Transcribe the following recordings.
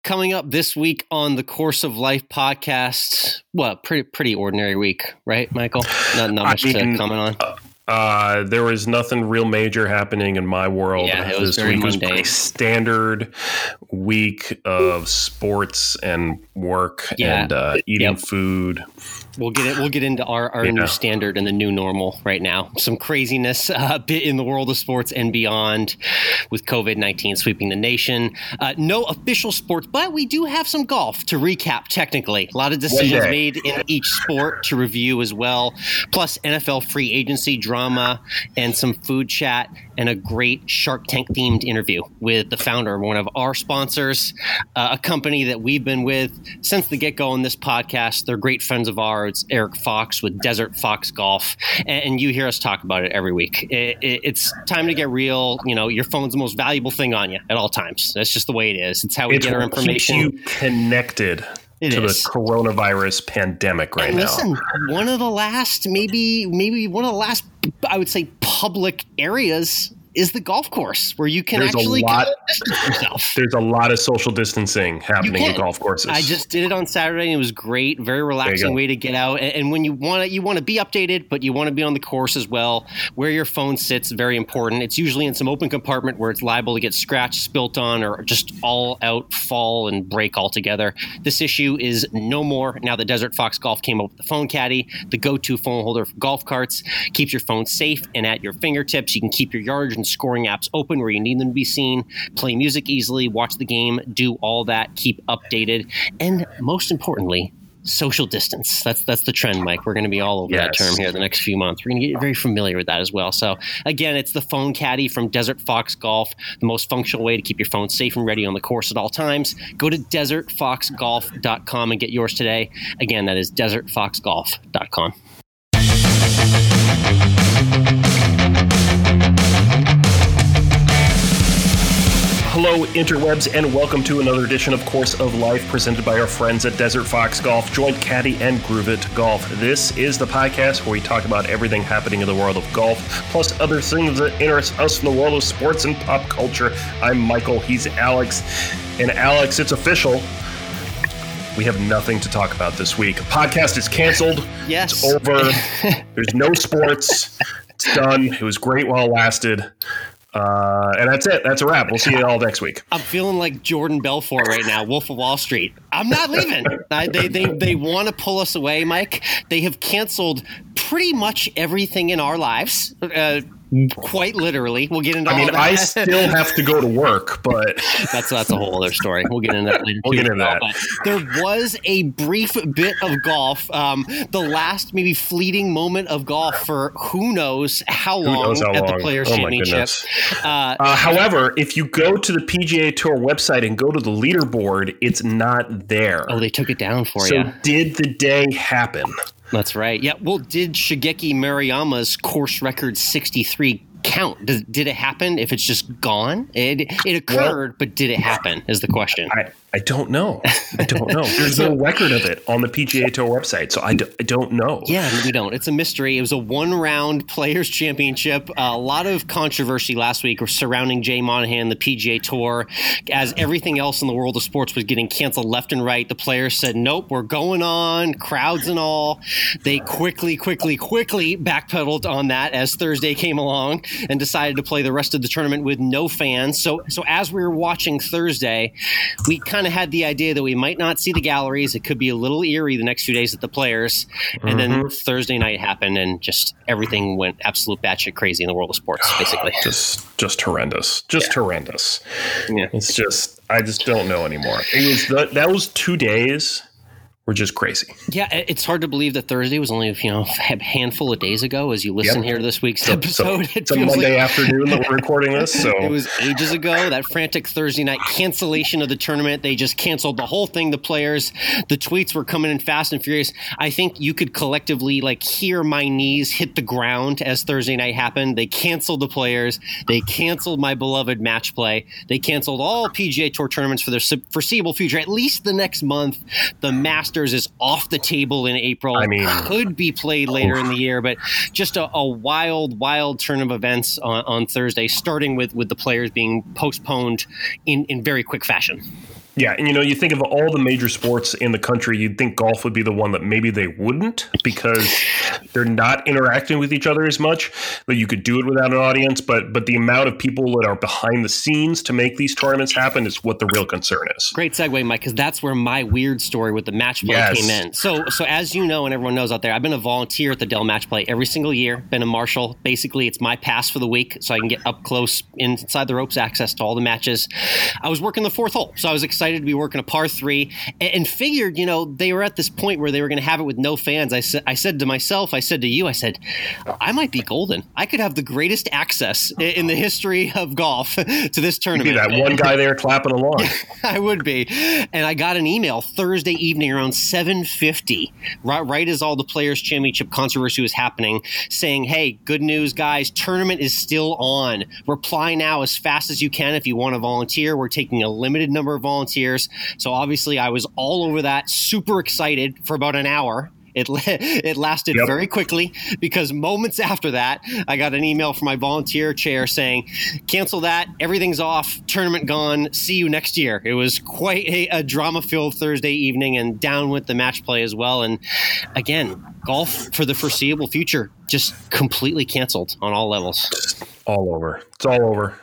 Coming up this week on the Course of Life podcast, pretty ordinary week, right, Michael? Not much to comment on. There was nothing real major happening in my world. Yeah, it was this very week mundane. was pretty standard week of sports and work and eating food. We'll get into our new standard and the new normal right now. Some craziness in the world of sports and beyond with COVID-19 sweeping the nation. No official sports, but we do have some golf to recap technically. A lot of decisions made in each sport to review as well. Plus NFL free agency drama and some food chat and a great Shark Tank themed interview with the founder of one of our sponsors, a company that we've been with since the get-go on this podcast. They're great friends of ours. It's Eric Fox with Desert Fox Golf, and you hear us talk about it every week. It's time to get real. You know, your phone's the most valuable thing on you at all times. That's just the way it is. It's how we get our information. Keeps you connected to the coronavirus pandemic right now. Listen, one of the last, maybe one of the last, I would say, public areas is the golf course where you can distance yourself. There's a lot of social distancing happening in golf courses. I just did it on Saturday and it was great. Very relaxing way to get out. And when you want to be updated, but you want to be on the course as well. Where your phone sits, very important. It's usually in some open compartment where it's liable to get scratched, spilt on, or just all out fall and break altogether. This issue is no more. Now the Desert Fox Golf came up with the Phone Caddy, the go-to phone holder for golf carts. Keeps your phone safe and at your fingertips. You can keep your yardage and scoring apps open where you need them to be seen, play music easily, watch the game, do all that, keep updated, and most importantly, social distance. That's the trend, Mike. We're going to be all over that term here the next few months. We're going to get very familiar with that as well. So again, it's the Phone Caddy from Desert Fox Golf, the most functional way to keep your phone safe and ready on the course at all times. Go to desertfoxgolf.com and get yours today. Again, that is desertfoxgolf.com. Hello, interwebs, and welcome to another edition of Course of Life presented by our friends at Desert Fox Golf, Joint Caddy, and Groove It Golf. This is the podcast where we talk about everything happening in the world of golf, plus other things that interest us in the world of sports and pop culture. I'm Michael, he's Alex, and Alex, it's official. We have nothing to talk about this week. Podcast is canceled. Yes. It's over. There's no sports. It's done. It was great while it lasted. And that's it. That's a wrap. We'll see you all next week. I'm feeling like Jordan Belfort right now, Wolf of Wall Street. I'm not leaving. They want to pull us away, Mike. They have canceled pretty much everything in our lives. Quite literally. We'll get into all that. I still have to go to work, but that's a whole other story. We'll get into that later. We'll get into that. But there was a brief bit of golf, the last maybe fleeting moment of golf for who knows how long at the Players Championship. However, if you go to the PGA Tour website and go to the leaderboard, it's not there. Oh, they took it down for you. So did the day happen? That's right. Yeah. Well, did Shigeki Maruyama's course record 63 count? Did it happen? If it's just gone, it occurred, but did it happen? Is the question. I don't know. There's no record of it on the PGA Tour website, so I don't know. Yeah, we don't. It's a mystery. It was a one-round Players Championship. A lot of controversy last week surrounding Jay Monahan, the PGA Tour, as everything else in the world of sports was getting canceled left and right. The players said, nope, we're going on, crowds and all. They quickly backpedaled on that as Thursday came along and decided to play the rest of the tournament with no fans. So as we were watching Thursday, we kind of had the idea that we might not see the galleries. It could be a little eerie the next few days at the Players. And then Thursday night happened and just everything went absolute batshit crazy in the world of sports, basically. Just horrendous. Horrendous. Yeah. It's just, I just don't know anymore. That was 2 days were just crazy. Yeah, it's hard to believe that Thursday was only a handful of days ago as you listen here to this week's episode. It's a Monday afternoon that we're recording this. So it was ages ago, that frantic Thursday night cancellation of the tournament. They just canceled the whole thing, the players. The tweets were coming in fast and furious. I think you could collectively hear my knees hit the ground as Thursday night happened. They canceled the players. They canceled my beloved match play. They canceled all PGA Tour tournaments for their foreseeable future, at least the next month. The Masters Masters is off the table in April. I mean, could be played later in the year, but just a wild turn of events on Thursday, starting with the players being postponed in very quick fashion. Yeah, and you think of all the major sports in the country, you'd think golf would be the one that maybe they wouldn't, because they're not interacting with each other as much. That you could do it without an audience, but the amount of people that are behind the scenes to make these tournaments happen is what the real concern is. Great segue, Mike, because that's where my weird story with the match play came in. So as you know, and everyone knows out there, I've been a volunteer at the Dell Match Play every single year. Been a marshal. Basically, it's my pass for the week, so I can get up close inside the ropes, access to all the matches. I was working the fourth hole, so I was excited to be working a par 3 and figured, they were at this point where they were going to have it with no fans. I said to myself, I said to you, I might be golden. I could have the greatest access in the history of golf to this tournament. You'd be that one guy there clapping along. I would be. And I got an email Thursday evening around 7:50, right as all the Players Championship controversy was happening, saying, hey, good news, guys, tournament is still on. Reply now as fast as you can if you want to volunteer. We're taking a limited number of volunteers. So obviously I was all over that, super excited for about an hour. It lasted very quickly, because moments after that, I got an email from my volunteer chair saying, cancel that, everything's off, tournament gone, see you next year. It was quite a drama-filled Thursday evening, and down with the match play as well. And again, golf for the foreseeable future just completely canceled on all levels. All over. It's all over.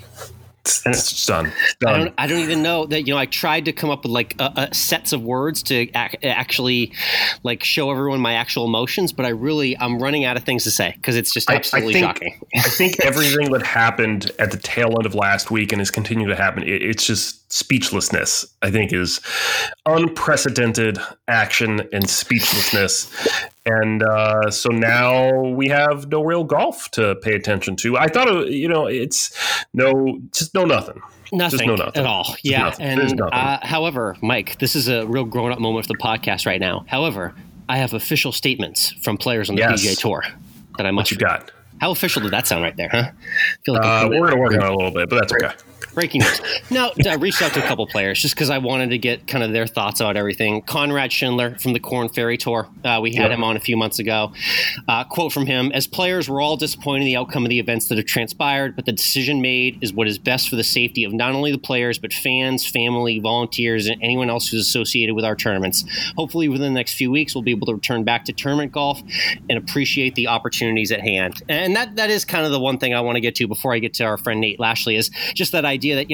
And it's done. I don't even know that, I tried to come up with sets of words to actually show everyone my actual emotions, but I'm running out of things to say, because it's just absolutely shocking. I think everything that happened at the tail end of last week and is continuing to happen, it's just speechlessness, I think, is unprecedented action and speechlessness. And so now we have no real golf to pay attention to. I thought, it's nothing. Nothing at all. Just yeah. nothing. And however, Mike, this is a real grown-up moment for the podcast right now. However, I have official statements from players on the PGA Tour that I must. What you got? How official did that sound right there, huh? I feel like we're going to work on it a little bit, but that's okay. Breaking news. No, I reached out to a couple players just because I wanted to get kind of their thoughts about everything. Conrad Schindler from the Korn Ferry Tour. We had him on a few months ago. Quote from him: as players, we're all disappointed in the outcome of the events that have transpired, but the decision made is what is best for the safety of not only the players, but fans, family, volunteers, and anyone else who's associated with our tournaments. Hopefully within the next few weeks, we'll be able to return back to tournament golf and appreciate the opportunities at hand. And that is kind of the one thing I want to get to before I get to our friend Nate Lashley, is just that idea that,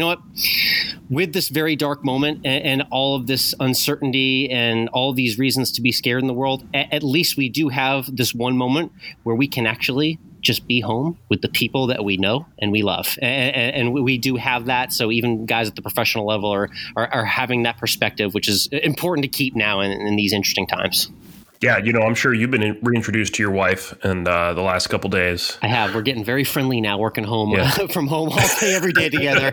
with this very dark moment and all of this uncertainty and all these reasons to be scared in the world, at least we do have this one moment where we can actually just be home with the people that we know and we love. And we do have that. So even guys at the professional level are having that perspective, which is important to keep now in these interesting times. Yeah, I'm sure you've been reintroduced to your wife in the last couple days. I have. We're getting very friendly now, working home from home all day, every day together.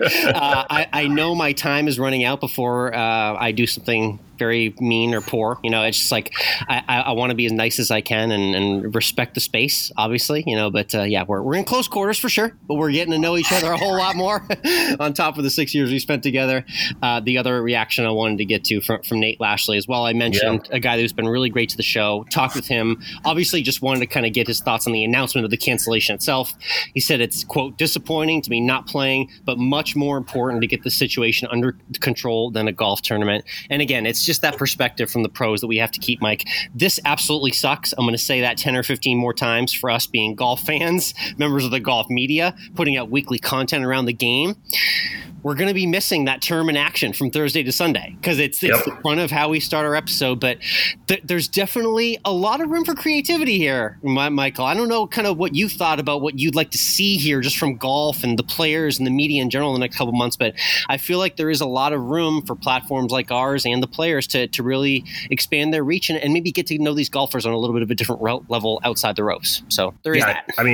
I know my time is running out before I do something very mean or poor. It's just like I want to be as nice as I can and respect the space, obviously, but we're in close quarters for sure, but we're getting to know each other a whole lot more on top of the 6 years we spent together. The other reaction I wanted to get to from Nate Lashley as well, I mentioned a guy who's been really great to the show, talked with him, obviously just wanted to kind of get his thoughts on the announcement of the cancellation itself. He said it's, quote, disappointing to be not playing, but much more important to get the situation under control than a golf tournament. And again, it's just that perspective from the pros that we have to keep, Mike. This absolutely sucks. I'm going to say that 10 or 15 more times for us being golf fans, members of the golf media, putting out weekly content around the game. We're going to be missing that term in action from Thursday to Sunday, because it's the fun of how we start our episode. But there's definitely a lot of room for creativity here, Michael. I don't know kind of what you thought about what you'd like to see here just from golf and the players and the media in general in the next couple months. But I feel like there is a lot of room for platforms like ours and the players to really expand their reach and maybe get to know these golfers on a little bit of a different level outside the ropes. So there is that. I mean,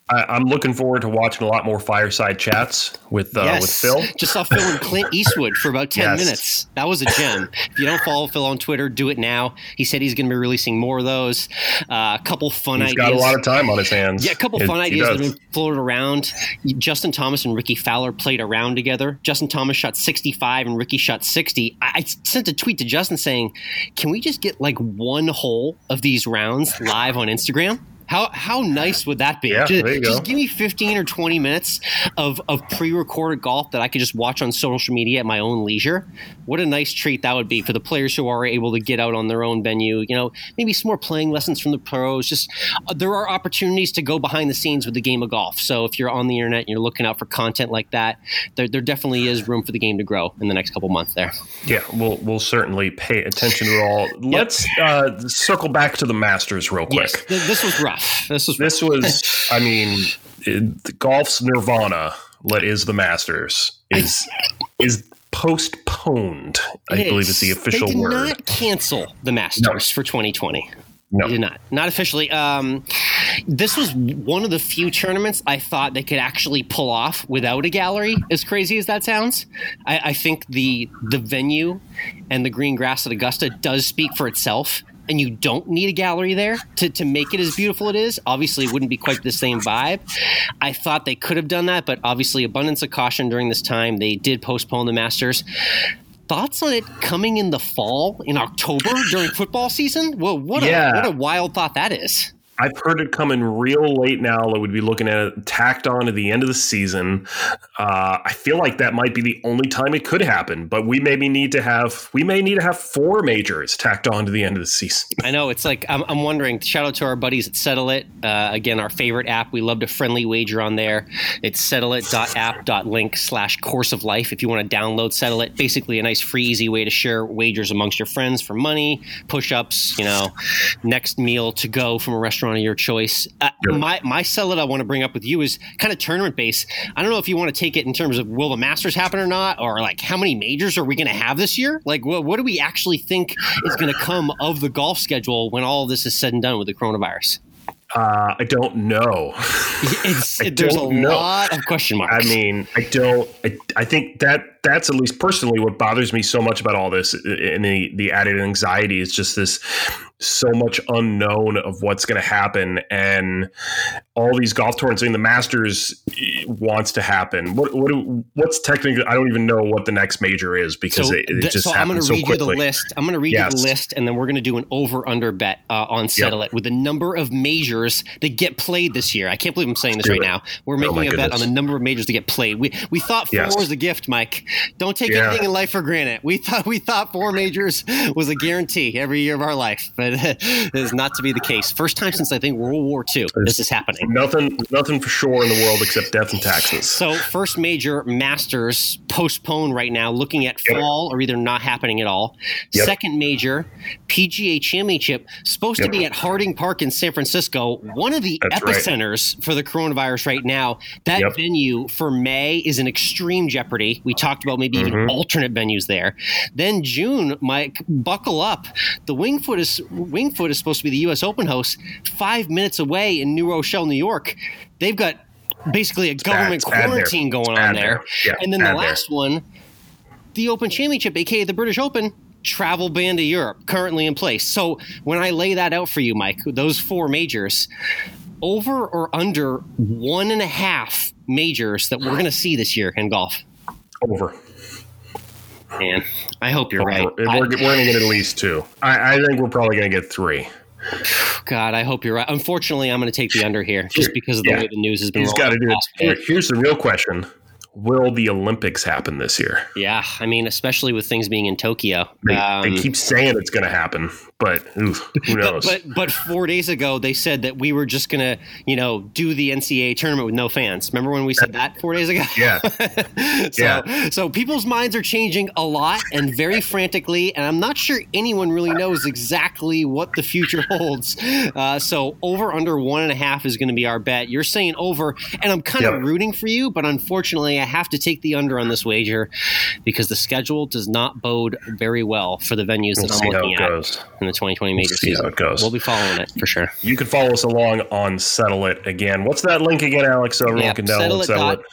I'm looking forward to watching a lot more fireside chats with Phil. Just saw Phil and Clint Eastwood for about 10 minutes. That was a gem. If you don't follow Phil on Twitter, do it now. He said he's going to be releasing more of those. A couple fun ideas. He's got a lot of time on his hands. Yeah, a couple fun ideas that have been floated around. Justin Thomas and Ricky Fowler played a round together. Justin Thomas shot 65 and Ricky shot 60. I sent a tweet to Justin saying, can we just get like one hole of these rounds live on Instagram? How nice would that be? Yeah, there you go. Just give me 15 or 20 minutes of pre-recorded golf that I could just watch on social media at my own leisure. What a nice treat that would be for the players who are able to get out on their own venue. Maybe some more playing lessons from the pros. Just there are opportunities to go behind the scenes with the game of golf. So if you're on the internet and you're looking out for content like that, there definitely is room for the game to grow in the next couple months there. Yeah, we'll certainly pay attention to it all. Let's circle back to the Masters real quick. Yes, this was rough. This was, I mean, golf's nirvana, what is the Masters, is postponed. I believe it's the official word. They did not cancel the Masters for 2020. No. They did not officially. This was one of the few tournaments I thought they could actually pull off without a gallery, as crazy as that sounds. I think the venue and the green grass at Augusta does speak for itself. And you don't need a gallery there to make it as beautiful it is. Obviously, it wouldn't be quite the same vibe. I thought they could have done that, but obviously abundance of caution during this time. They did postpone the Masters. Thoughts on it coming in the fall, in October, during football season? Well, what a wild thought that is. I've heard it coming real late now. That would be looking at it tacked on to the end of the season. I feel like that might be the only time it could happen, but we may need to have 4 majors tacked on to the end of the season. I know. It's like, I'm wondering, shout out to our buddies at Settle It. Again, our favorite app. We loved a friendly wager on there. It's settleit.app.link/course of life. If you want to download Settle It, basically a nice free, easy way to share wagers amongst your friends for money, push-ups, next meal to go from a restaurant of your choice. My Settle It I want to bring up with you is kind of tournament based. I don't know if you want to take it in terms of will the Masters happen or not, or like how many majors are we going to have this year? Like what do we actually think is going to come of the golf schedule when all of this is said and done with the coronavirus? I don't know. There's a lot of question marks. I mean, I think that's at least personally what bothers me so much about all this, and the added anxiety is just this so much unknown of what's going to happen, and all these golf tournaments. I mean, the Masters wants to happen. What's technically? I don't even know what the next major is because it just happens so quickly. I'm going to read you the list. I'm going to read you the list, and then we're going to do an over/under bet on Settle It with the number of majors that get played this year. I can't believe I'm saying this right now. We're making a bet on the number of majors that get played. We thought 4 was a gift, Mike. Don't take anything in life for granted. We thought 4 majors was a guarantee every year of our life, but it is not to be the case. First time since I think World War II this is happening. Nothing for sure in the world except death and taxes. So first major, Masters, postponed right now, looking at fall or either not happening at all. Second major, PGA Championship, supposed to be at Harding Park in San Francisco, one of the epicenters for the coronavirus right now. That venue for May is in extreme jeopardy. We talked about maybe even alternate venues there. Then June, Mike, buckle up. The Winged Foot is supposed to be the U.S. Open host 5 minutes away in New Rochelle, New York. They've got basically a government quarantine going on there. Yeah, and then the last one, the Open Championship, aka the British Open, travel ban to Europe, currently in place. So when I lay that out for you, Mike, those 4 majors, over or under 1.5 majors that we're going to see this year in golf? Over. Man, I hope you're right. We're going to get at least 2. I think we're probably going to get 3. God, I hope you're right. Unfortunately, I'm going to take the under here just because of the way the news has been rolling. He's got to do it. Here's the real question. Will the Olympics happen this year? Yeah, I mean, especially with things being in Tokyo. They keep saying it's going to happen, but who knows? But 4 days ago, they said that we were just going to, do the NCAA tournament with no fans. Remember when we said that 4 days ago? Yeah. So people's minds are changing a lot and very frantically, and I'm not sure anyone really knows exactly what the future holds. So over under 1.5 is going to be our bet. You're saying over, and I'm kind of rooting for you, but unfortunately, I I have to take the under on this wager because the schedule does not bode very well for the venues that I'm looking at in the 2020 major season. How it goes. We'll be following it for sure. You can follow us along on Settle It again. What's that link again, Alex? So everyone can download Settle It.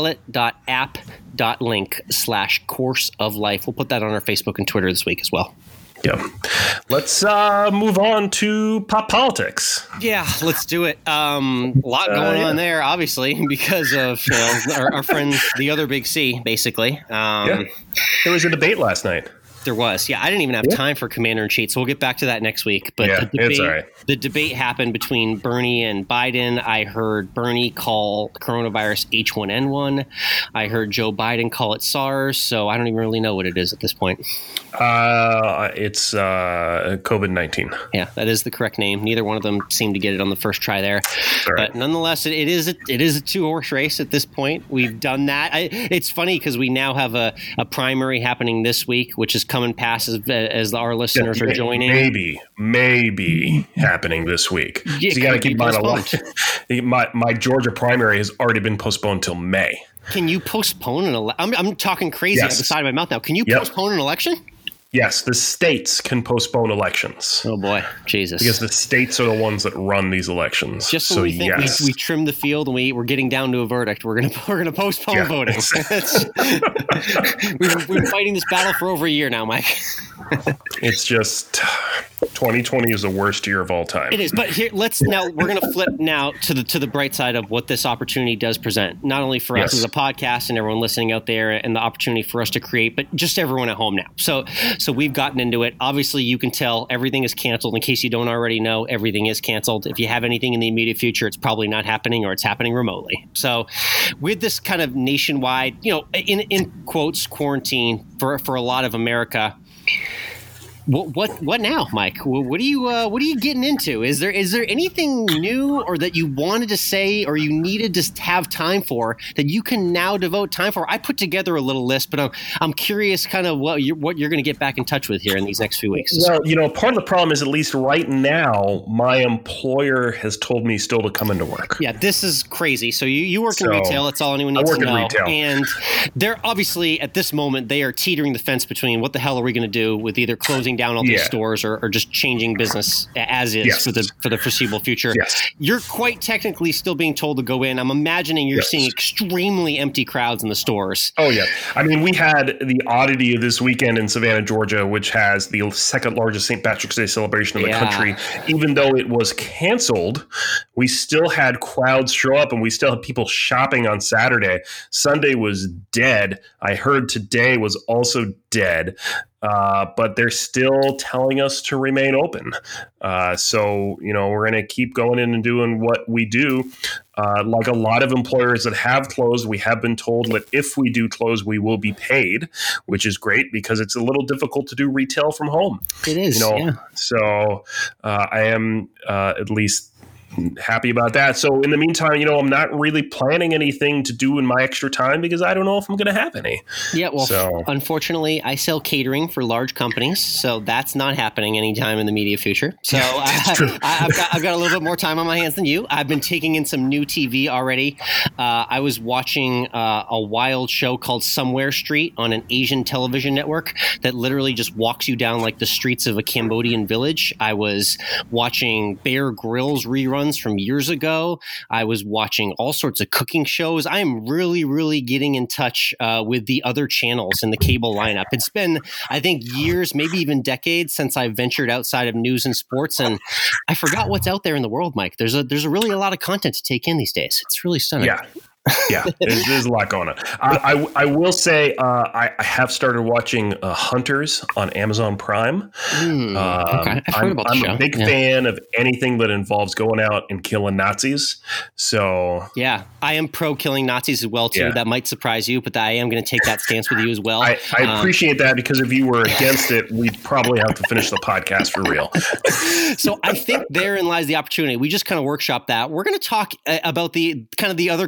Settleit.app.link/Course of Life. We'll put that on our Facebook and Twitter this week as well. Yep. Let's move on to pop politics. Yeah, let's do it. A lot going on there, obviously, because of our friends, the other big C, basically. There was a debate last night. There was. Yeah, I didn't even have time for Commander-in-Chief, so we'll get back to that next week. But the debate happened between Bernie and Biden. I heard Bernie call coronavirus H1N1. I heard Joe Biden call it SARS, so I don't even really know what it is at this point. It's COVID-19. Yeah, that is the correct name. Neither one of them seemed to get it on the first try there. Right. But nonetheless, it is a 2-horse race at this point. We've done that. It's funny because we now have a primary happening this week, which is coming past as our listeners are joining. Maybe happening this week. So you got to keep in mind my Georgia primary has already been postponed till May. Can you postpone an election? I'm talking crazy out the side of my mouth now. Can you postpone an election? Yes, the states can postpone elections. Oh boy, Jesus! Because the states are the ones that run these elections. Just when we think we trimmed the field and we're getting down to a verdict, we're gonna postpone voting. We've been fighting this battle for over a year now, Mike. It's just 2020 is the worst year of all time. It is, but we're going to flip now to the bright side of what this opportunity does present, not only for us as a podcast and everyone listening out there, and the opportunity for us to create, but just everyone at home now. So we've gotten into it. Obviously, you can tell everything is canceled. In case you don't already know, everything is canceled. If you have anything in the immediate future, it's probably not happening or it's happening remotely. So with this kind of nationwide, in quotes, quarantine for a lot of America. What now, Mike? What are you getting into? Is there anything new or that you wanted to say or you needed to have time for that you can now devote time for? I put together a little list, but I'm curious kind of what you're going to get back in touch with here in these next few weeks. Well, part of the problem is, at least right now, my employer has told me still to come into work. Yeah, this is crazy. So you work in retail. That's all anyone needs to know. I work in retail. And they're obviously at this moment they are teetering the fence between what the hell are we going to do with either closing down all these stores or just changing business as is for the foreseeable future. Yes. You're quite technically still being told to go in. I'm imagining you're seeing extremely empty crowds in the stores. Oh, yeah. I mean, we had the oddity of this weekend in Savannah, Georgia, which has the second largest St. Patrick's Day celebration in the country. Even though it was canceled, we still had crowds show up and we still had people shopping on Saturday. Sunday was dead. I heard today was also dead. But they're still telling us to remain open. So, we're going to keep going in and doing what we do. Like a lot of employers that have closed, we have been told that if we do close, we will be paid, which is great because it's a little difficult to do retail from home. It is. So I am at least happy about that. So in the meantime, I'm not really planning anything to do in my extra time because I don't know if I'm going to have any. Yeah, well, unfortunately, I sell catering for large companies, so that's not happening anytime in the immediate future. So I've got a little bit more time on my hands than you. I've been taking in some new TV already. I was watching a wild show called Somewhere Street on an Asian television network that literally just walks you down like the streets of a Cambodian village. I was watching Bear Grylls reruns from years ago. I was watching all sorts of cooking shows. I am really, really getting in touch with the other channels in the cable lineup. It's been, I think, years, maybe even decades since I ventured outside of news and sports, and I forgot what's out there in the world, Mike. There's really a lot of content to take in these days. It's really stunning. Yeah, there's a lot going on. I will say I have started watching Hunters on Amazon Prime. Okay. I've heard about the show. I'm a big fan of anything that involves going out and killing Nazis. So yeah, I am pro killing Nazis as well too. That might surprise you, but I am going to take that stance with you as well. I appreciate that because if you were against it, we'd probably have to finish the podcast for real. So I think therein lies the opportunity. We just kind of workshop that. We're going to talk about the kind of the other content.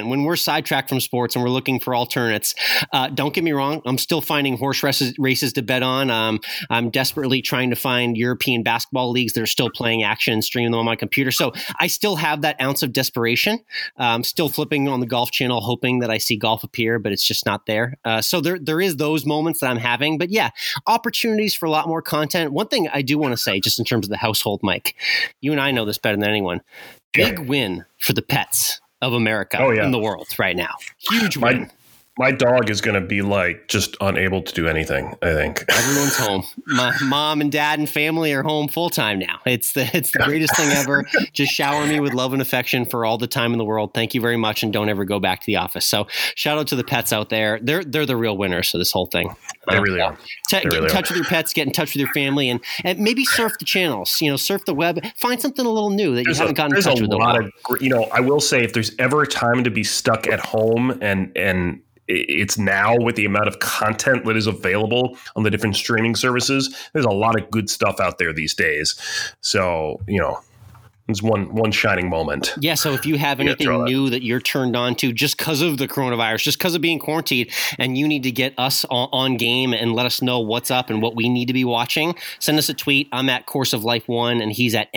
again, when we're sidetracked from sports and we're looking for alternates, don't get me wrong, I'm still finding horse races to bet on. I'm desperately trying to find European basketball leagues that are still playing action and streaming them on my computer. So I still have that ounce of desperation. I'm still flipping on the Golf Channel, hoping that I see golf appear, but it's just not there. So there is those moments that I'm having. But yeah, opportunities for a lot more content. One thing I do want to say, just in terms of the household, Mike, you and I know this better than anyone. Big win for the pets of America in the world right now. Huge win. My dog is going to be like just unable to do anything, I think. Everyone's home. My mom and dad and family are home full time now. It's the greatest thing ever. Just shower me with love and affection for all the time in the world. Thank you very much, and don't ever go back to the office. So shout out to the pets out there. They're the real winners of this whole thing. They really are. Get in touch with your pets, get in touch with your family, and maybe surf the channels, surf the web, find something a little new that you haven't gotten in touch with. I will say, if there's ever a time to be stuck at home and it's now with the amount of content that is available on the different streaming services, there's a lot of good stuff out there these days. So, it's one shining moment. Yeah. So if you have anything new that you're turned on to just because of the coronavirus, just because of being quarantined, and you need to get us on game and let us know what's up and what we need to be watching, send us a tweet. I'm at Course of Life 1 and he's at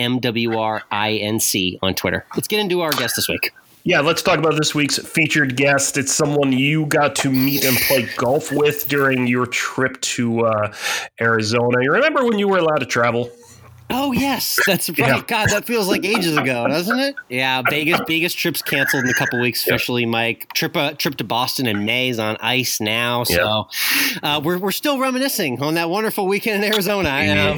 MWRINC on Twitter. Let's get into our guest this week. Yeah, let's talk about this week's featured guest. It's someone you got to meet and play golf with during your trip to Arizona. You remember when you were allowed to travel? Oh, yes, that's right. Yeah. God, that feels like ages ago, doesn't it? Yeah, Vegas trip's canceled in a couple weeks officially, Mike. Trip to Boston in May is on ice now. So we're still reminiscing on that wonderful weekend in Arizona.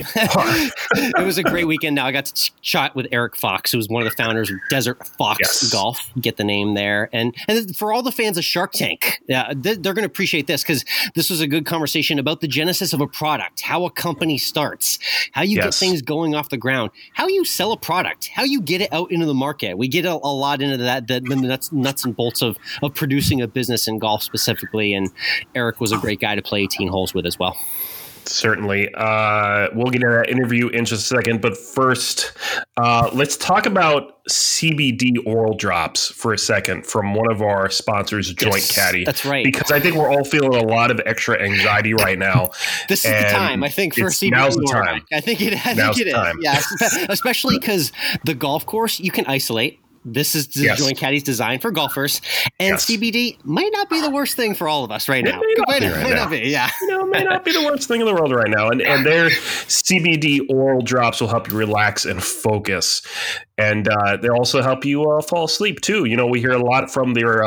It was a great weekend. Now I got to chat with Eric Fox, who was one of the founders of Desert Fox Golf. Get the name there. And for all the fans of Shark Tank, they're going to appreciate this, because this was a good conversation about the genesis of a product, how a company starts, how you get things going off the ground, how you sell a product, how you get it out into the market. We get a lot into that, the nuts and bolts of producing a business in golf specifically. And Eric was a great guy to play 18 holes with as well. Certainly. We'll get into that interview in just a second. But first, let's talk about CBD oral drops for a second from one of our sponsors, Joint Caddy. That's right. Because I think we're all feeling a lot of extra anxiety right now. This is the time, I think, for CBD. Now's the time. I think it is. Yeah, especially because the golf course, you can isolate. This is Joint Caddy's design for golfers, and CBD might not be the worst thing for all of us right now. It might not be. It may not be the worst thing in the world right now. And their CBD oral drops will help you relax and focus. And they also help you fall asleep too. We hear a lot from their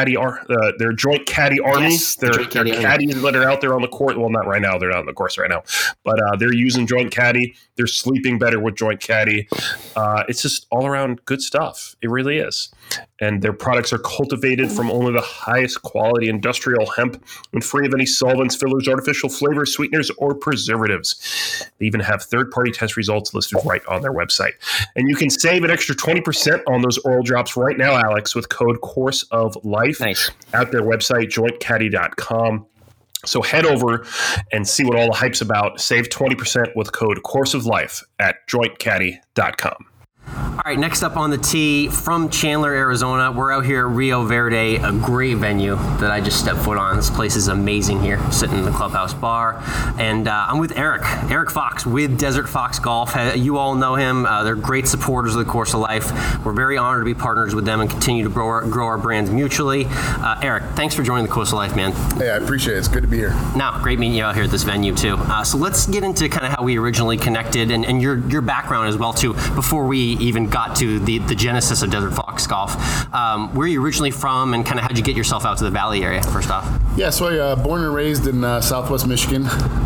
their Joint Caddy armies. Their caddies that are out there on the court. Well, not right now. They're not on the course right now. But they're using Joint Caddy. They're sleeping better with Joint Caddy. It's just all around good stuff. It really is. And their products are cultivated from only the highest quality industrial hemp and free of any solvents, fillers, artificial flavors, sweeteners, or preservatives. They even have third-party test results listed right on their website. And you can save an extra 20% on those oral drops right now, Alex, with code Course of Life at their website, jointcaddy.com. So head over and see what all the hype's about. Save 20% with code Course of Life at jointcaddy.com. All right, next up on the tee from Chandler, Arizona, we're out here at Rio Verde, a great venue that I just stepped foot on. This place is amazing here, sitting in the clubhouse bar. And I'm with Eric Fox with Desert Fox Golf. You all know him. They're great supporters of the Course of Life. We're very honored to be partners with them and continue to grow our brands mutually. Eric, thanks for joining the Course of Life, man. Hey, I appreciate it. It's good to be here. No, great meeting you out here at this venue, too. So let's get into kind of how we originally connected and your background as well, too, before we even got to the genesis of Desert Fox Golf. Where are you originally from, and kind of how'd you get yourself out to the Valley area, first off? Yeah, so I born and raised in Southwest Michigan.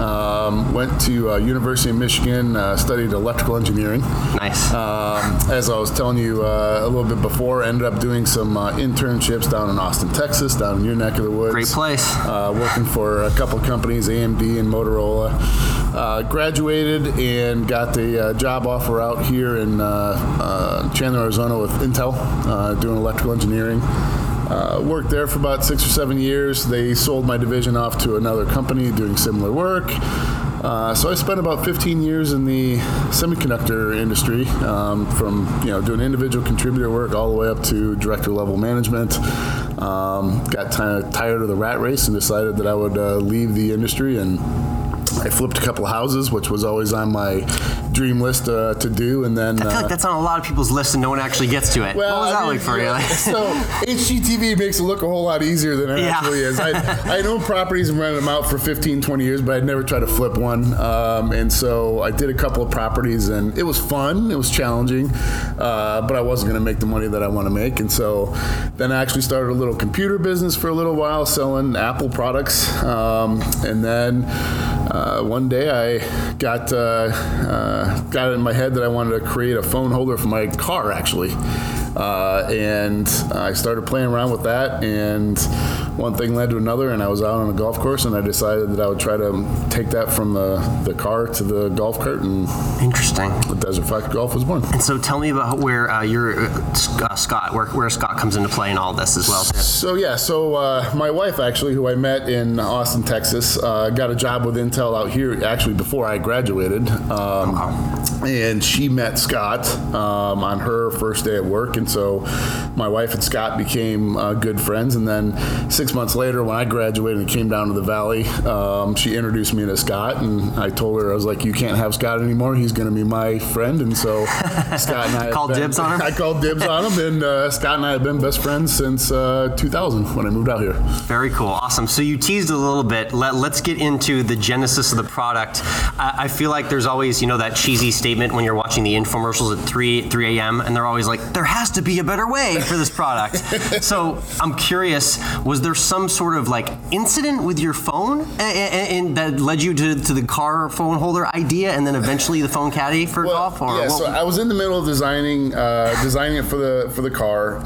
Went to University of Michigan, studied electrical engineering. Nice. As I was telling you a little bit before, ended up doing some internships down in Austin, Texas, down in your neck of the woods. Great place. Working for a couple of companies, AMD and Motorola. Graduated and got the job offer out here in Chandler, Arizona with Intel, doing electrical engineering. Worked there for about 6 or 7 years. They sold my division off to another company doing similar work. So I spent about 15 years in the semiconductor industry, from doing individual contributor work all the way up to director level management. got kind of tired of the rat race and decided that I would leave the industry, and I flipped a couple of houses, which was always on my dream list to do, and then I feel like that's on a lot of people's lists and no one actually gets to it. Well, what was that like for you? So HGTV makes it look a whole lot easier than it actually is. I owned properties and rented them out for 15, 20 years, but I'd never tried to flip one. And so I did a couple of properties, and it was fun. It was challenging, but I wasn't going to make the money that I want to make. And so then I actually started a little computer business for a little while, selling Apple products. And then one day I got it in my head that I wanted to create a phone holder for my car, actually. And I started playing around with that, and one thing led to another, and I was out on a golf course, and I decided that I would try to take that from the car to the golf cart, and interesting. The Desert Fox Golf was born. And so tell me about where Scott, where Scott comes into play in all this as well, too. So my wife, actually, who I met in Austin, Texas, got a job with Intel out here, actually, before I graduated. And she met Scott on her first day at work, and so my wife and Scott became good friends. And then 6 months later, when I graduated and came down to the Valley, she introduced me to Scott, and I told her, I was like, you can't have Scott anymore. He's going to be my friend. And so Scott and I called dibs on him? I called dibs on him, and Scott and I have been best friends since 2000 when I moved out here. Very cool. Awesome. So you teased a little bit. Let's get into the genesis of the product. I feel like there's always, that cheesy statement when you're watching the infomercials at 3 a.m. and they're always like, there has to be a better way for this product. So I'm curious, was there some sort of incident with your phone and that led you to the car phone holder idea, and then eventually the phone caddy for golf? Or so I was in the middle of designing it for the car.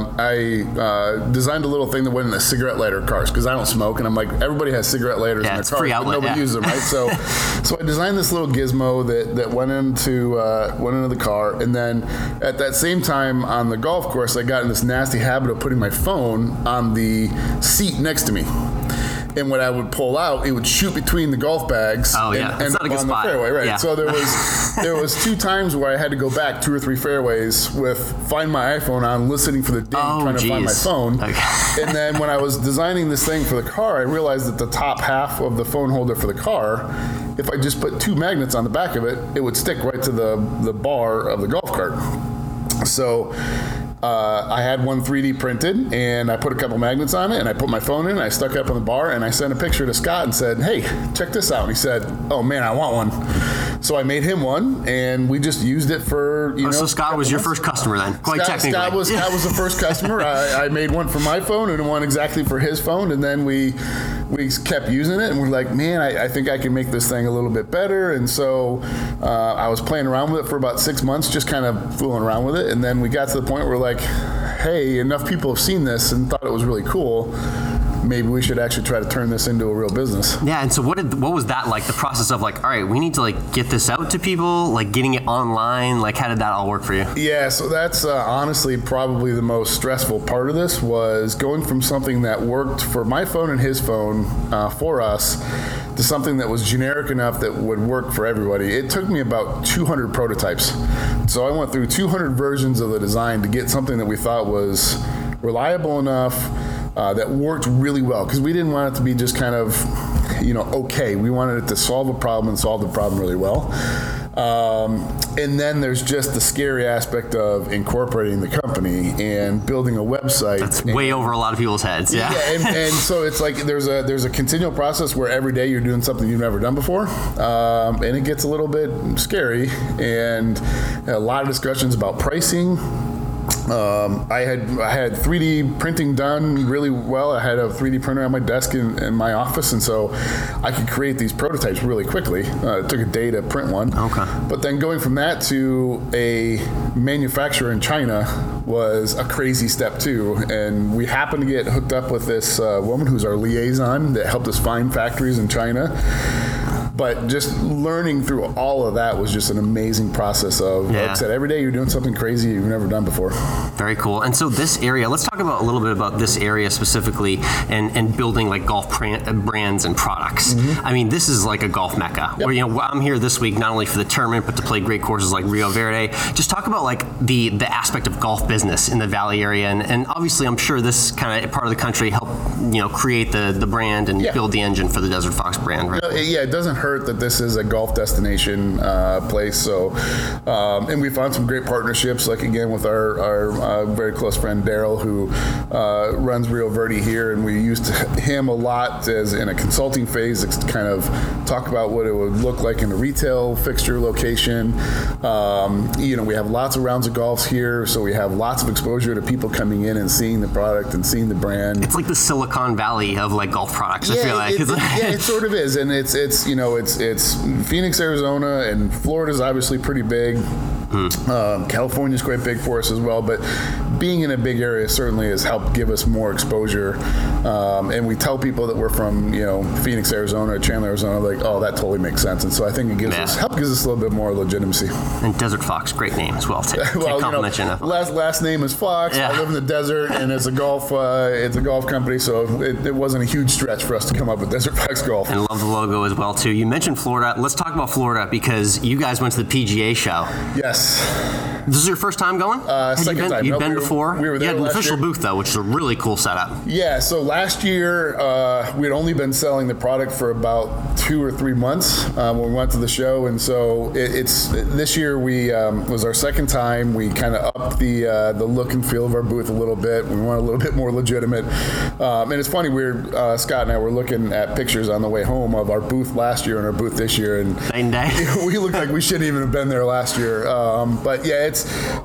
I designed a little thing that went in the cigarette lighter cars, because I don't smoke, and I'm like, everybody has cigarette lighters in their cars, free outlet, but nobody uses them, right? So I designed this little gizmo that went into the car, and then at that same time on the golf course, I got in this nasty habit of putting my phone on the seat next to me. And when I would pull out, it would shoot between the golf bags and end up on the fairway, right? Yeah. So there was 2 times where I had to go back 2 or 3 fairways find my iPhone on, listening for the ding, trying to find my phone. Okay. And then when I was designing this thing for the car, I realized that the top half of the phone holder for the car, if I just put 2 magnets on the back of it, it would stick right to the bar of the golf cart. So I had one 3D printed, and I put a couple magnets on it, and I put my phone in, and I stuck it up on the bar, and I sent a picture to Scott and said, hey, check this out. And he said, oh man, I want one. So I made him one, and we just used it for, So Scott was your first customer then, quite technically. Scott was the first customer. I made one for my phone and one exactly for his phone, and then we kept using it, and we're like, man, I think I can make this thing a little bit better. And so I was playing around with it for about 6 months, just kind of fooling around with it. And then we got to the point where we're like, hey, enough people have seen this and thought it was really cool. Maybe we should actually try to turn this into a real business. Yeah, and so what was that like, the process of all right, we need to get this out to people, getting it online, how did that all work for you? Yeah, so that's honestly probably the most stressful part of this, was going from something that worked for my phone and his phone for us to something that was generic enough that would work for everybody. It took me about 200 prototypes. So I went through 200 versions of the design to get something that we thought was reliable enough, that worked really well, because we didn't want it to be just kind of, okay. We wanted it to solve a problem and solve the problem really well. And then there's just the scary aspect of incorporating the company and building a website. That's way over a lot of people's heads. Yeah. And so it's there's a continual process where every day you're doing something you've never done before, and it gets a little bit scary, and a lot of discussions about pricing. I had 3D printing done really well. I had a 3D printer on my desk in my office, and so I could create these prototypes really quickly. It took a day to print one. Okay. But then going from that to a manufacturer in China was a crazy step too. And we happened to get hooked up with this woman who's our liaison that helped us find factories in China. But just learning through all of that was just an amazing process of, like I said, every day you're doing something crazy you've never done before. Very cool. And so this area, let's talk about a little bit about this area specifically and building like golf brands and products. I mean, this is like a golf mecca. Where, you know, I'm here this week not only for the tournament, but to play great courses like Rio Verde. Just talk about like the aspect of golf business in the Valley area. And obviously, I'm sure this kind of part of the country helped, you know, create the brand and build the engine for the Desert Fox brand, right? It doesn't hurt that this is a golf destination place. So, and we found some great partnerships, like again with our very close friend Daryl, who runs Rio Verde here, and we used him a lot as in a consulting phase to kind of talk about what it would look like in a retail fixture location. You know, we have lots of rounds of golfs here, so we have lots of exposure to people coming in and seeing the product and seeing the brand. It's like the Silicon Valley of like golf products. I feel like it sort of is, and it's you know it's Phoenix, Arizona, and Florida's obviously pretty big. California's quite big for us as well, but being in a big area certainly has helped give us more exposure. And we tell people that we're from, you know, Phoenix, Arizona, or Chandler, Arizona, like, oh, that totally makes sense. And so I think it gives us a little bit more legitimacy. And Desert Fox, great name as well, too. Well, you know, last name is Fox. I live in the desert, and it's a golf company, so it wasn't a huge stretch for us to come up with Desert Fox Golf. And love the logo as well, too. You mentioned Florida. Let's talk about Florida because you guys went to the PGA show. Yes. This is your first time going? Second time. You've been before? We were there. You had an official booth, though, which is a really cool setup. Yeah, so last year, we'd only been selling the product for about 2 or 3 months when we went to the show. And so this year was our second time. We kind of upped the look and feel of our booth a little bit. We went a little bit more legitimate. And it's funny, Scott and I were looking at pictures on the way home of our booth last year and our booth this year. And same day. We looked like we shouldn't even have been there last year. But yeah, it's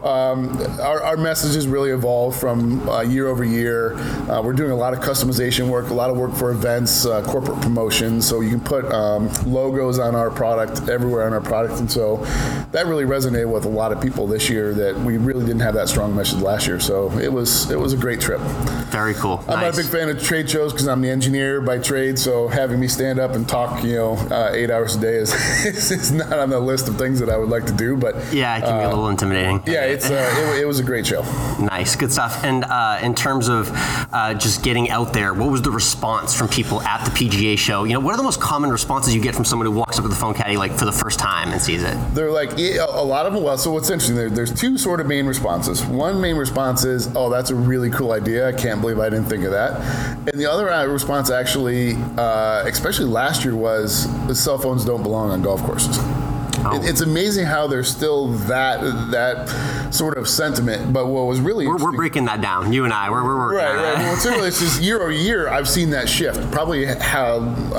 our message has really evolved from year over year. We're doing a lot of customization work, a lot of work for events, corporate promotions. So you can put logos on our product everywhere on our product, and so that really resonated with a lot of people this year. That we really didn't have that strong message last year. So it was a great trip. Very cool. I'm not a big fan of trade shows because I'm the engineer by trade. So having me stand up and talk, 8 hours a day is not on the list of things that I would like to do. But yeah, it can be a little intimidating. Yeah, it was a great show. Nice, good stuff. And in terms of just getting out there, what was the response from people at the PGA show? What are the most common responses you get from someone who walks up to the phone caddy like for the first time and sees it? They're like, a lot of them. Well, so what's interesting? There's two sort of main responses. One main response is, "Oh, that's a really cool idea. I can't believe I didn't think of that." And the other response, actually, especially last year, was the cell phones don't belong on golf courses. Oh. It's amazing how there's still that sort of sentiment. But what was really we're breaking that down. You and I, we're working on that. Well, it's really, it's just year over year, I've seen that shift. Probably how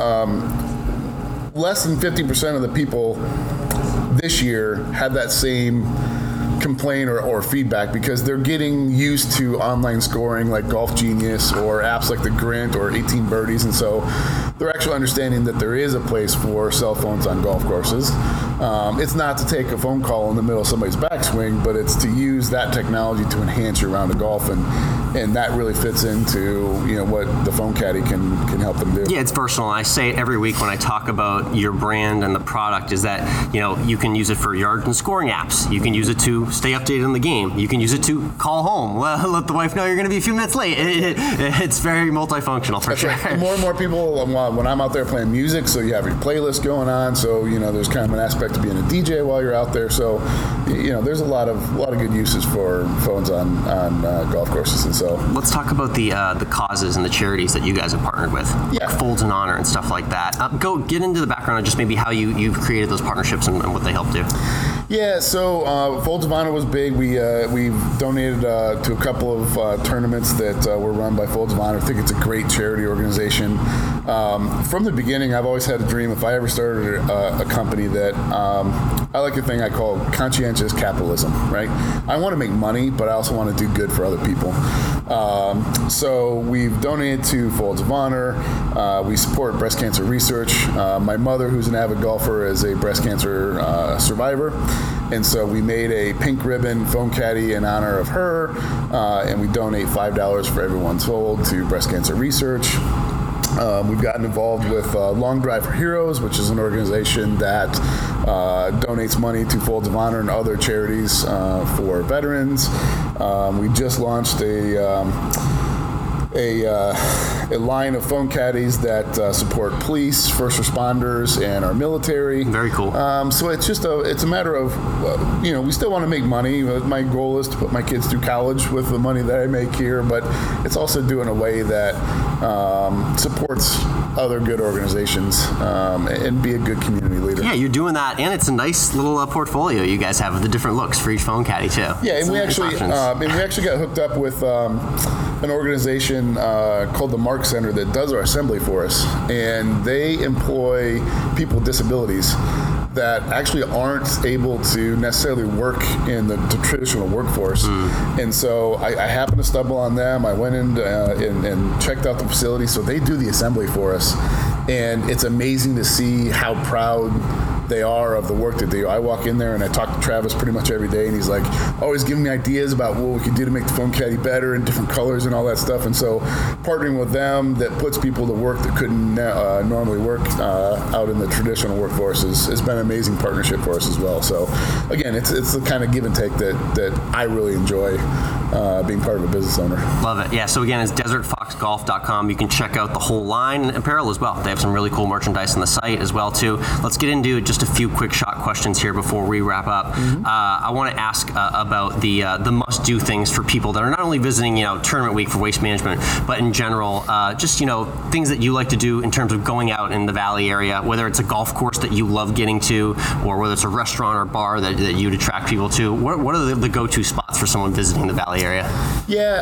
less than 50% of the people this year had that same complaint or feedback because they're getting used to online scoring like Golf Genius or apps like the Grint or 18 Birdies, and so they're actually understanding that there is a place for cell phones on golf courses. It's not to take a phone call in the middle of somebody's backswing, but it's to use that technology to enhance your round of golf, and that really fits into what the phone caddy can help them do. Yeah, it's versatile. I say it every week when I talk about your brand and the product is that you can use it for yard and scoring apps. You can use it to stay updated on the game. You can use it to call home. Let the wife know you're going to be a few minutes late. It's very multifunctional for sure. Right. More and more people, when I'm out there playing music, so you have your playlist going on. So there's kind of an aspect to being a DJ while you're out there. So there's a lot of good uses for phones on golf courses, and so let's talk about the causes and the charities that you guys have partnered with, like Folds in Honor and stuff like that. Go get into the background of just maybe how you've created those partnerships and what they help do. Yeah, so Folds of Honor was big. We've donated to a couple of tournaments that were run by Folds of Honor. I think it's a great charity organization. From the beginning, I've always had a dream. If I ever started a company that I like a thing I call conscientious capitalism, right? I want to make money, but I also want to do good for other people. So we've donated to Folds of Honor. We support breast cancer research. My mother, who's an avid golfer, is a breast cancer survivor. And so we made a pink ribbon phone caddy in honor of her, and we donate $5 for every one sold to breast cancer research. We've gotten involved with Long Drive for Heroes, which is an organization that donates money to Folds of Honor and other charities for veterans. We just launched a line of phone caddies that support police, first responders, and our military. Very cool. So it's just it's a matter of, we still want to make money. My goal is to put my kids through college with the money that I make here, but it's also doing a way that supports other good organizations and be a good community leader. Yeah, you're doing that, and it's a nice little portfolio you guys have with the different looks for each phone caddy too. Yeah, and we actually got hooked up with an organization called the Mark Center that does our assembly for us, and they employ people with disabilities that actually aren't able to necessarily work in the traditional workforce. And so I happened to stumble on them. I went in and checked out the facility. So they do the assembly for us. And it's amazing to see how proud they are of the work that they do. I walk in there and I talk to Travis pretty much every day, and he's like always giving me ideas about what we could do to make the phone caddy better and different colors and all that stuff. And so partnering with them that puts people to work that couldn't normally work out in the traditional workforce has been an amazing partnership for us as well. So again, it's the kind of give and take that I really enjoy being part of a business owner. Love it. Yeah, so again, it's desertfoxgolf.com. You can check out the whole line and apparel as well. They have some really cool merchandise on the site as well too. Let's get into just a few quick shot questions here before we wrap up. I want to ask about the must-do things for people that are not only visiting tournament week for Waste Management, but in general, just things that you like to do in terms of going out in the Valley area, whether it's a golf course that you love getting to, or whether it's a restaurant or bar that you'd attract people to. What are the go-to spots for someone visiting the Valley area? Yeah,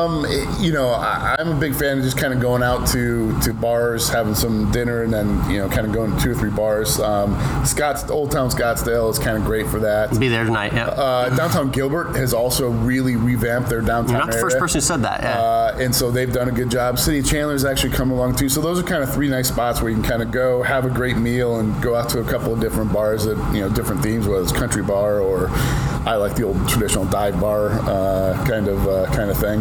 I'm a big fan of just kind of going out to bars, having some dinner, and then kind of going to 2 or 3 bars. Old Town Scottsdale is kind of great for that. Be there tonight. Yeah. Downtown Gilbert has also really revamped their downtown area. You're not the first person who said that. Yeah. And so they've done a good job. City of Chandler's actually come along too. So those are kind of 3 nice spots where you can kind of go have a great meal and go out to a couple of different bars that different themes, whether it's country bar or I like the old traditional dive bar kind of thing.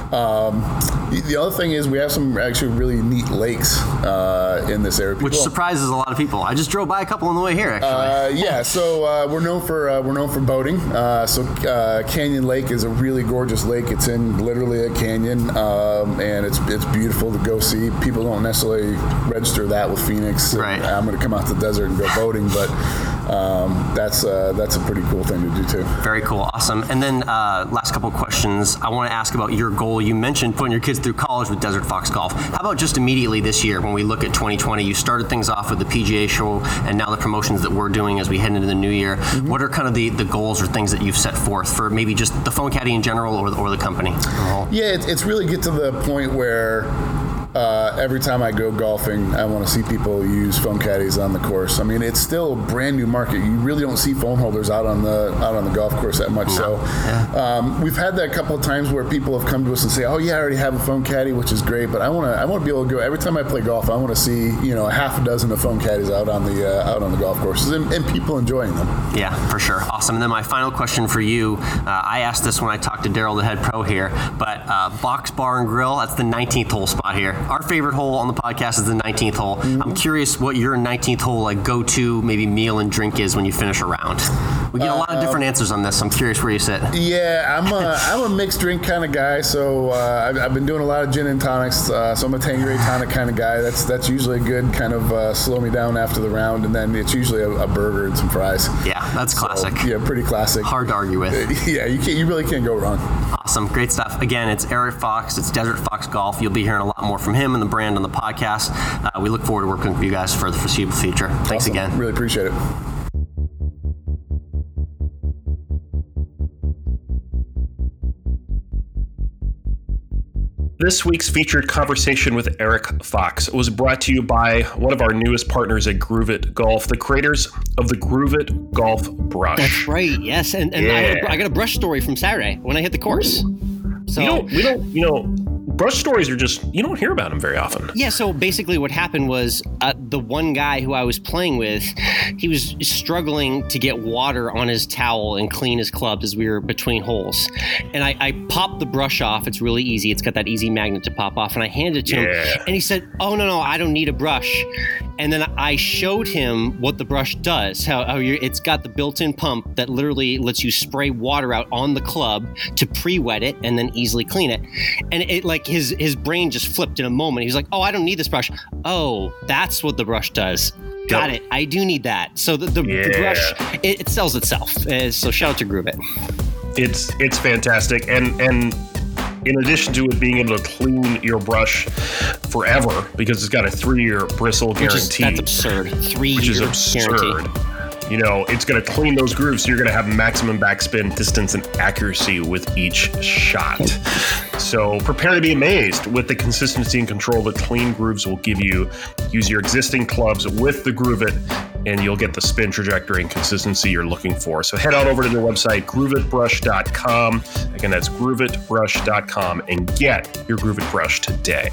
The other thing is we have some actually really neat lakes in this area. Which surprises a lot of people. I just drove by a couple on the way here, actually. So we're known for boating. So Canyon Lake is a really gorgeous lake. It's in literally a canyon, and it's beautiful to go see. People don't necessarily register that with Phoenix. Right. I'm going to come out to the desert and go boating, but that's a pretty cool thing to do too. Very cool. Awesome. And then last couple of questions. I want to ask about your goal. You mentioned putting your kids through college with Desert Fox Golf. How about just immediately this year when we look at 2020? You started things off with the PGA show and now the promotions that we're doing as we head into the new year. What are kind of the goals or things that you've set forth for maybe just the phone caddy in general or the company? Yeah, it's really get to the point where every time I go golfing, I want to see people use phone caddies on the course. I mean, it's still a brand new market. You really don't see phone holders out on the golf course that much. No. So we've had that a couple of times where people have come to us and say, "Oh yeah, I already have a phone caddy," which is great. But I want to be able to go every time I play golf. I want to see a half a dozen of phone caddies out on the golf courses and people enjoying them. Yeah, for sure. Awesome. And then my final question for you. I asked this when I talked to Daryl, the head pro here, but Box Bar and Grill. That's the 19th hole spot here. Our favorite hole on the podcast is the 19th hole. I'm curious what your 19th hole go-to maybe meal and drink is when you finish a round. We get a lot of different answers on this. I'm curious where you sit. Yeah, I'm a mixed drink kind of guy. So I've been doing a lot of gin and tonics. So I'm a Tanqueray tonic kind of guy. That's usually a good kind of slow me down after the round, and then it's usually a burger and some fries. Yeah, that's classic. So, yeah, pretty classic. Hard to argue with. Yeah, you really can't go wrong. Awesome, great stuff. Again, it's Eric Fox. It's Desert Fox Golf. You'll be hearing a lot more from him and the brand on the podcast. We look forward to working with you guys for the foreseeable future. Thanks awesome. Again. Really appreciate it. This week's featured conversation with Eric Fox was brought to you by one of our newest partners at Groove It Golf, the creators of the Groove It Golf Brush. That's right, yes. And yeah. I got a brush story from Saturday when I hit the course. So we don't brush stories are just, you don't hear about them very often. Yeah, so basically what happened was the one guy who I was playing with, he was struggling to get water on his towel and clean his clubs as we were between holes. And I popped the brush off. It's really easy. It's got that easy magnet to pop off. And I handed it to him. And he said, oh, no, I don't need a brush. And then I showed him what the brush does, it's got the built-in pump that literally lets you spray water out on the club to pre-wet it and then easily clean it. And it like his brain just flipped in a moment. He was like, oh, I don't need this brush. Oh, that's what the brush does. Got it. I do need that. So the brush, it sells itself. So shout out to Groove It. It's fantastic. And in addition to it being able to clean your brush forever, because it's got a 3-year bristle guarantee. That's absurd. 3-year guarantee. You know, it's going to clean those grooves, so you're going to have maximum backspin, distance, and accuracy with each shot. So prepare to be amazed with the consistency and control that Clean Grooves will give you. Use your existing clubs with the Groove It, and you'll get the spin trajectory and consistency you're looking for. So head on over to their website, grooveitbrush.com. Again, that's grooveitbrush.com, and get your Groove It brush today.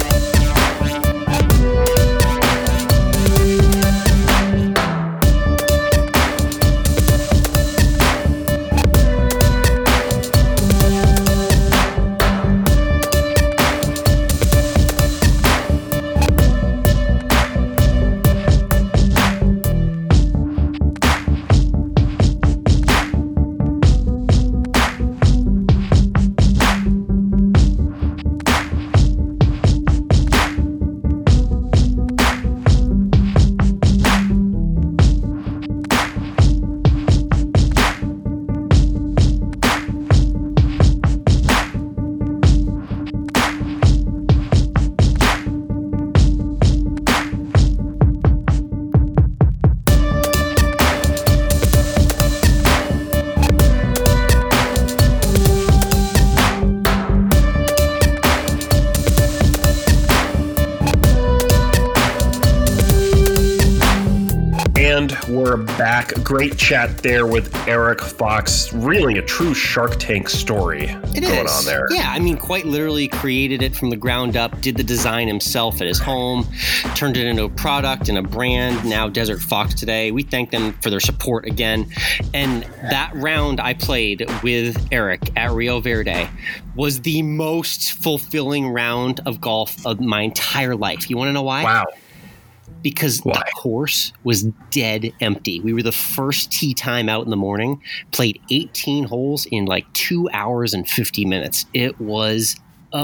We're back. Great chat there with Eric Fox. Really a true Shark Tank story going on there. Yeah, I mean, quite literally created it from the ground up, did the design himself at his home, turned it into a product and a brand, now Desert Fox today. We thank them for their support again. And that round I played with Eric at Rio Verde was the most fulfilling round of golf of my entire life. You want to know why? Wow. Because the course was dead empty. We were the first tee time out in the morning, played 18 holes in like 2 hours and 50 minutes. It was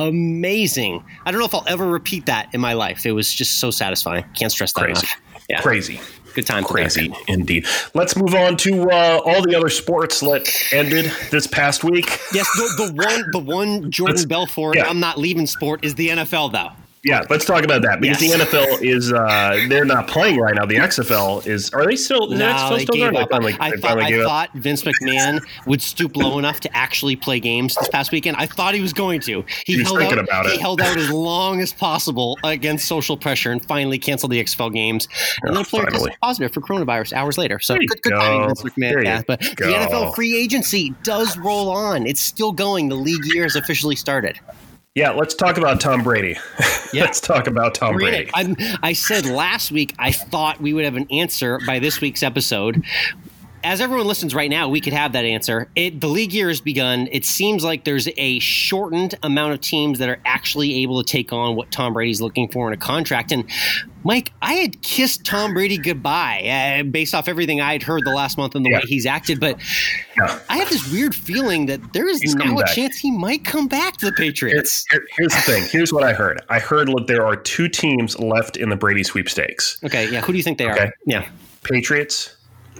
amazing. I don't know if I'll ever repeat that in my life. It was just so satisfying. Can't stress that enough. Yeah. Crazy. Good time. Crazy indeed. Let's move on to all the other sports that ended this past week. Yes, the one Jordan Belfort, I'm not leaving sport, is the NFL though. Yeah, let's talk about that because the NFL is they're not playing right now. The XFL is. Are they still? No, they gave up. I thought Vince McMahon would stoop low enough to actually play games this past weekend. I thought he was going to. He held out as long as possible against social pressure and finally canceled the XFL games. And then a player tested positive for coronavirus hours later. So good timing, Vince McMahon. Yeah, but the NFL free agency does roll on. It's still going. The league year has officially started. Yeah, let's talk about Tom Brady. Let's talk about Tom Brady. I said last week I thought we would have an answer by this week's episode. As everyone listens right now, we could have that answer. The league year has begun. It seems like there's a shortened amount of teams that are actually able to take on what Tom Brady's looking for in a contract. And Mike, I had kissed Tom Brady goodbye based off everything I had heard the last month and the way he's acted. But I have this weird feeling that there is now a chance he might come back to the Patriots. Here's the thing. Here's what I heard. I heard that there are 2 teams left in the Brady sweepstakes. Okay, yeah. Who do you think they are? Yeah. Patriots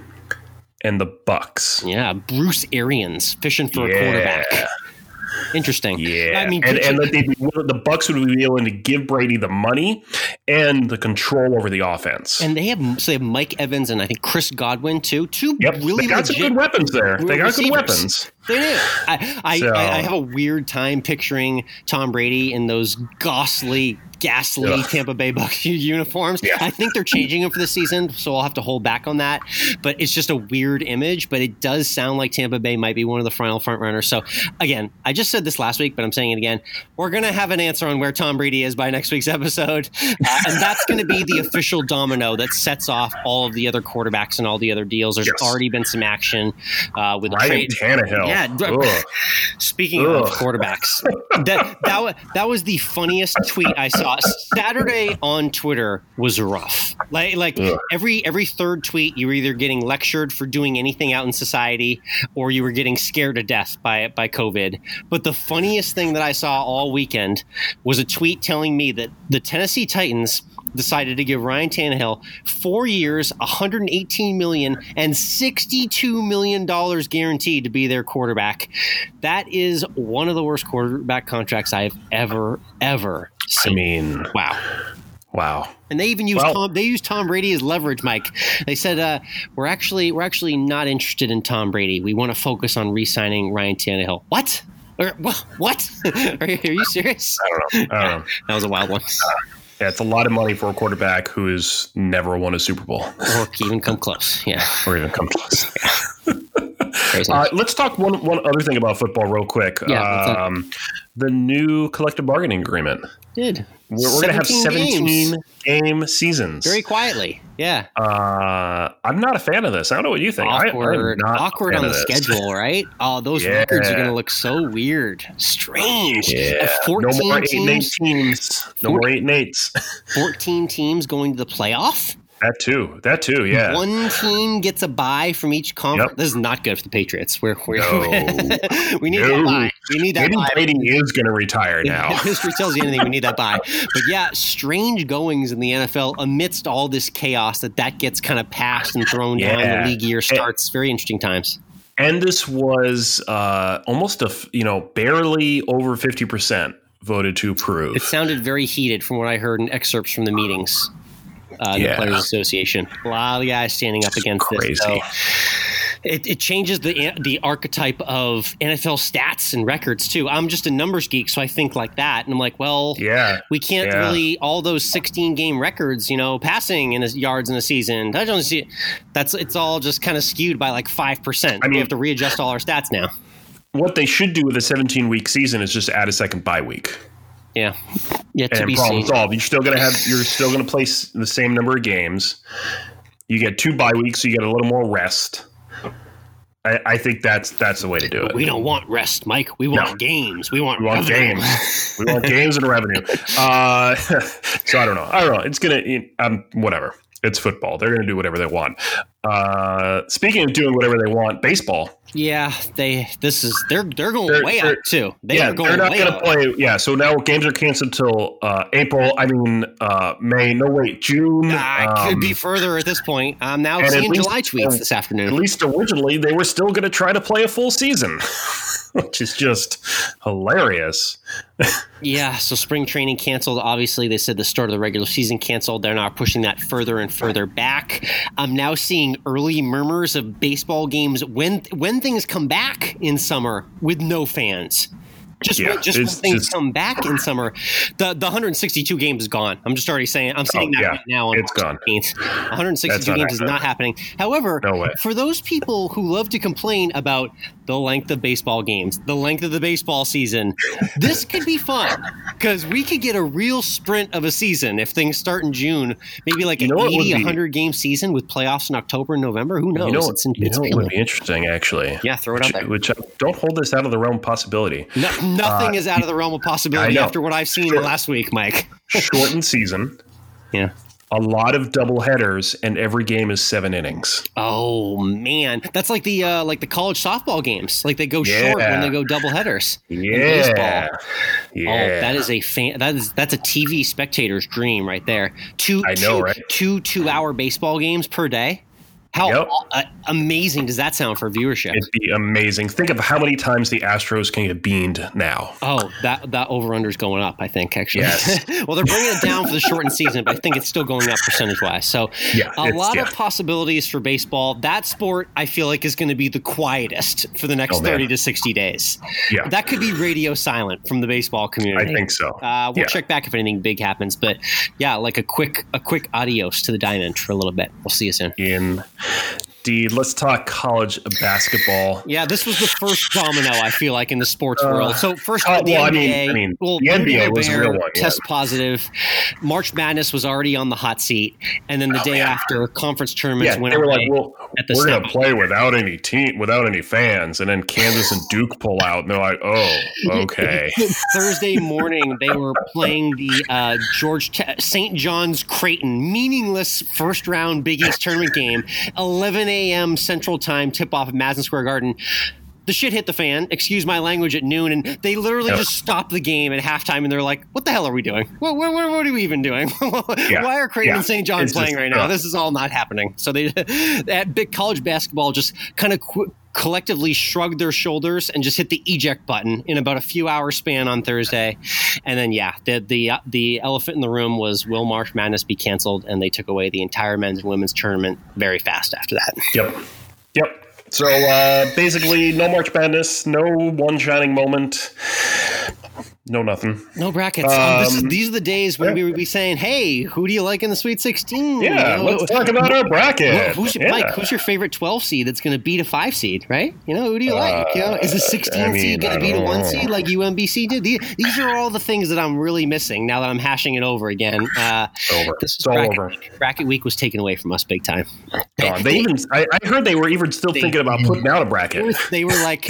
and the Bucks. Yeah, Bruce Arians fishing for a quarterback. Interesting. Yeah, I mean, and that the Bucks would be willing to give Brady the money and the control over the offense. And they have Mike Evans and I think Chris Godwin too. Really they got some good weapons there. They got good weapons. They do. I have a weird time picturing Tom Brady in those ghastly ghastly Tampa Bay Bucs uniforms. Yeah. I think they're changing them for the season, so I'll have to hold back on that. But it's just a weird image, but it does sound like Tampa Bay might be one of the final front runners. So again, I just said this last week, but I'm saying it again. We're going to have an answer on where Tom Brady is by next week's episode. And that's going to be the official domino that sets off all of the other quarterbacks and all the other deals. There's already been some action with Ryan Tannehill. Yeah. Speaking of quarterbacks, that was the funniest tweet I saw. Saturday on Twitter was rough. Like every third tweet, you were either getting lectured for doing anything out in society, or you were getting scared to death by COVID. But the funniest thing that I saw all weekend was a tweet telling me that the Tennessee Titans decided to give Ryan Tannehill 4 years, $118 million, and $62 million guaranteed to be their quarterback. That is one of the worst quarterback contracts I've ever seen. I mean, wow. And they even used Tom Brady as leverage, Mike. They said, we're actually not interested in Tom Brady. We want to focus on re-signing Ryan Tannehill. What? What? Are you serious? I don't know. That was a wild one. Yeah, it's a lot of money for a quarterback who has never won a Super Bowl. Or even come close. Yeah. Or even come close. Let's talk one other thing about football real quick. Yeah, the new collective bargaining agreement. We're going to have 17 game seasons. Very quietly. Yeah. I'm not a fan of this. I don't know what you think. Awkward on the schedule, right? Oh, those records are going to look so weird. Strange. Yeah. 14 no more 8 and 8 teams. teams. No more 8 and 8s. 14 teams going to the playoff? That too, yeah. One team gets a bye from each conference. This is not good for the Patriots. We need that bye. We need that bye. Brady is going to retire now. If history tells you anything, we need that bye. But yeah, strange goings in the NFL amidst all this chaos that gets kind of passed and thrown down. The league year starts. Very interesting times. And this was almost barely over 50% voted to approve. It sounded very heated from what I heard in excerpts from the meetings. The Players Association. A lot of guys standing up against this. So it changes the archetype of NFL stats and records too. I'm just a numbers geek, so I think like that, and I'm like, we can't really all those 16 game records, passing in yards in a season. It's all just kind of skewed by like 5%. I mean, we have to readjust all our stats now. What they should do with a 17-week season is just add a second bye week. Yeah. And problem solved. You're still going to play the same number of games. You get 2 bye weeks, so you get a little more rest. I think that's the way to do it. We don't want rest, Mike. We want games. We want games. We want games and revenue. So I don't know. It's whatever. It's football. They're going to do whatever they want. Speaking of doing whatever they want, baseball. Yeah, they're going way out too. They're not going to play. Yeah, so now games are canceled till April. May. No, wait, June. It could be further at this point. I'm now seeing July tweets this afternoon. At least originally, they were still going to try to play a full season, which is just hilarious. Yeah, so spring training canceled. Obviously, they said the start of the regular season canceled. They're now pushing that further and further back. I'm now seeing early murmurs of baseball games when things come back in summer with no fans. When things come back in summer, the 162 games is gone. I'm just already saying. I'm saying that right now. It's gone. 162 games is not happening. However, for those people who love to complain about the length of baseball games, the length of the baseball season, this could be fun because we could get a real sprint of a season if things start in June. Maybe like an 80, 100 game season with playoffs in October and November. Who knows? It would be interesting, actually. Yeah, throw it out there. Which don't hold this out of the realm of possibility. Nothing is out of the realm of possibility after what I've seen last week, Mike. Shortened season. Yeah. A lot of double headers, and every game is 7 innings. Oh man, that's like the college softball games. Like they go short when they go double headers. Yeah. Oh, that is that's a TV spectator's dream right there. Two 2-hour baseball games per day. How amazing does that sound for viewership? It'd be amazing. Think of how many times the Astros can get beamed now. Oh, that over-under is going up, I think, actually. Yes. Well, they're bringing it down for the shortened season, but I think it's still going up percentage-wise. So a lot of possibilities for baseball. That sport, I feel like, is going to be the quietest for the next 30 to 60 days. Yeah. That could be radio silent from the baseball community. I think so. We'll check back if anything big happens. But, yeah, like a quick adios to the diamond for a little bit. We'll see you soon. Indeed. Let's talk college basketball. Yeah, this was the first domino, I feel like, in the sports world. So first, the NBA. The NBA was a real one. Test positive. March Madness was already on the hot seat, and then the day after, conference tournaments went. They were like, "Well, we're going to play without any fans," and then Kansas and Duke pull out, and they're like, "Oh, okay." Thursday morning, they were playing the St. John's Creighton, meaningless first round Big East tournament game, 11 a.m. Central Time tip-off at Madison Square Garden. The shit hit the fan, excuse my language, at noon, and they literally just stopped the game at halftime, and they're like, what the hell are we doing? What are we even doing? Why are Creighton and St. John's playing right now? This is all not happening. So that big college basketball just kind of collectively shrugged their shoulders and just hit the eject button in about a few hour span on Thursday. And then, the elephant in the room was, will March Madness be canceled? And they took away the entire men's and women's tournament very fast after that. Yep. So basically, no March Madness, no one shining moment, no nothing. No brackets. These are the days when we would be saying, hey, who do you like in the Sweet 16? Yeah, let's talk about our bracket. Mike, who's your favorite 12 seed that's going to beat a 5 seed, right? Who do you like? Is a 16 seed going to beat a 1 seed like UMBC did? These are all the things that I'm really missing now that I'm hashing it over again. It's all over. Bracket week was taken away from us big time. I heard they were even still thinking about putting out a bracket. They were like,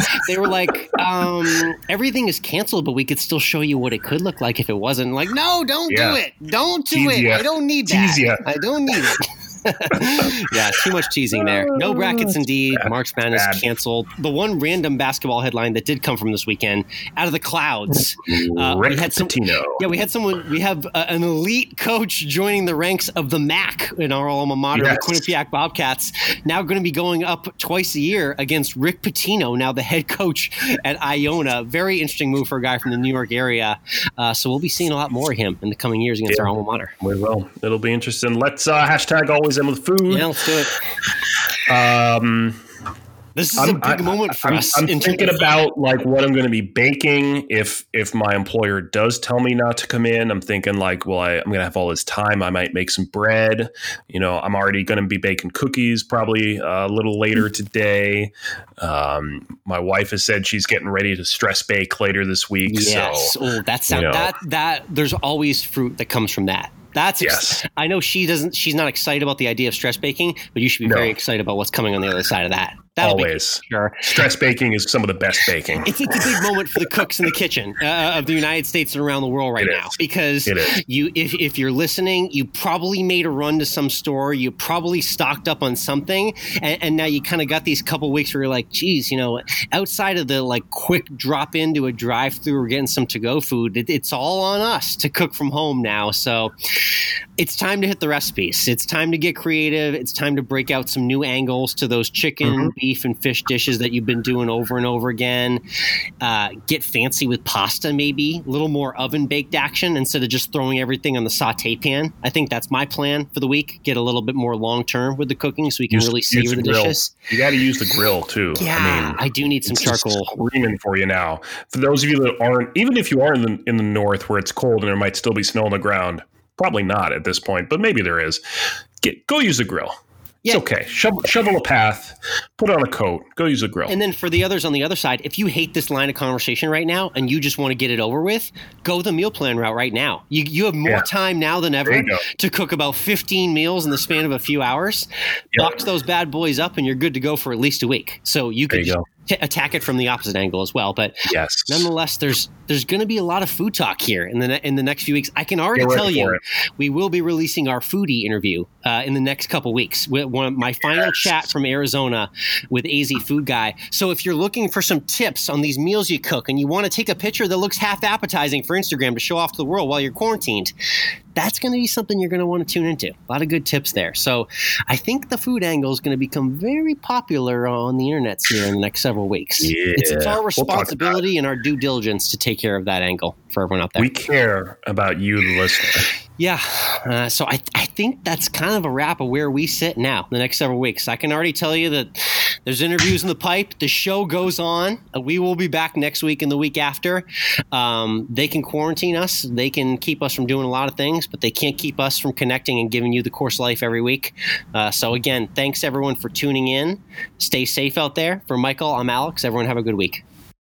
everything is canceled, but we could still show you what it could look like if it wasn't. Like, no, don't do it. Don't do it. I don't need that. I don't need it. Yeah, too much teasing there. No brackets indeed. March Madness canceled. The one random basketball headline that did come from this weekend, out of the clouds, Rick Pitino. Yeah, we have an elite coach joining the ranks of the MAC in our alma mater, the Quinnipiac Bobcats, now going to be going up twice a year against Rick Pitino, now the head coach at Iona. Very interesting move for a guy from the New York area. So we'll be seeing a lot more of him in the coming years against our alma mater. We will. It'll be interesting. Let's hashtag always in with food. Yeah, let's do it. This is a big moment for us. I'm thinking about like what I'm going to be baking if my employer does tell me not to come in. I'm thinking like, well, I'm going to have all this time. I might make some bread. I'm already going to be baking cookies probably a little later today. My wife has said she's getting ready to stress bake later this week. Yes. So, that there's always fruit that comes from that. I know she's not excited about the idea of stress baking, but you should be very excited about what's coming on the other side of that. Always. Sure. Stress baking is some of the best baking. It's a big moment for the cooks in the kitchen of the United States and around the world right now. Because if you're listening, you probably made a run to some store. You probably stocked up on something. And now you kind of got these couple weeks where you're like, geez, outside of the like quick drop into a drive-thru or getting some to-go food, it's all on us to cook from home now. So it's time to hit the recipes. It's time to get creative. It's time to break out some new angles to those chicken, beef, and fish dishes that you've been doing over and over again. Get fancy with pasta, maybe. A little more oven-baked action instead of just throwing everything on the saute pan. I think that's my plan for the week. Get a little bit more long-term with the cooking so we can really savor the dishes. You got to use the grill, too. Yeah, I do need some charcoal. Screaming for you now. For those of you that aren't, even if you are in the north where it's cold and there might still be snow on the ground, probably not at this point, but maybe there is. Go use the grill. It's okay. Shovel a path, put on a coat, go use a grill. And then for the others on the other side, if you hate this line of conversation right now and you just want to get it over with, go the meal plan route right now. You have more time now than ever to cook about 15 meals in the span of a few hours. Box those bad boys up and you're good to go for at least a week. So you can attack it from the opposite angle as well. But nonetheless, there's going to be a lot of food talk here in the next few weeks. I can already tell you we will be releasing our foodie interview in the next couple weeks. My final chat from Arizona with AZ Food Guy. So if you're looking for some tips on these meals you cook and you want to take a picture that looks half appetizing for Instagram to show off to the world while you're quarantined, that's going to be something you're going to want to tune into. A lot of good tips there. So I think the food angle is going to become very popular on the internet here in the next several weeks. Yeah. It's our responsibility and our due diligence to take care of that angle for everyone out there. We care about you, the listener. Yeah. So I think that's kind of a wrap of where we sit now the next several weeks. I can already tell you that there's interviews in the pipe. The show goes on. We will be back next week and the week after. They can quarantine us. They can keep us from doing a lot of things, but they can't keep us from connecting and giving you the course life every week. So again, thanks everyone for tuning in. Stay safe out there. For Michael, I'm Alex. Everyone have a good week.